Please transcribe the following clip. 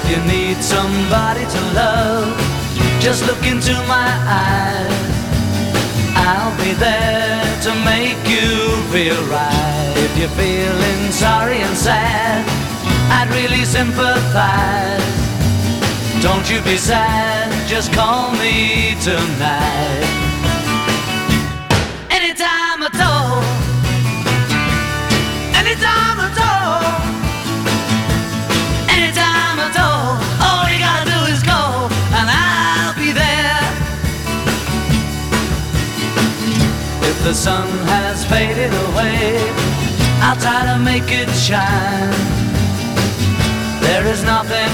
you need somebody to love, just look into my eyes. I'll be there to make you feel right. If you're feeling sorry and sad, I'd really sympathize. Don't you be sad, just call me tonight. Anytime at all, anytime at all, anytime at all. All you gotta do is call and I'll be there. If the sun has faded away, I'll try to make it shine. There is nothing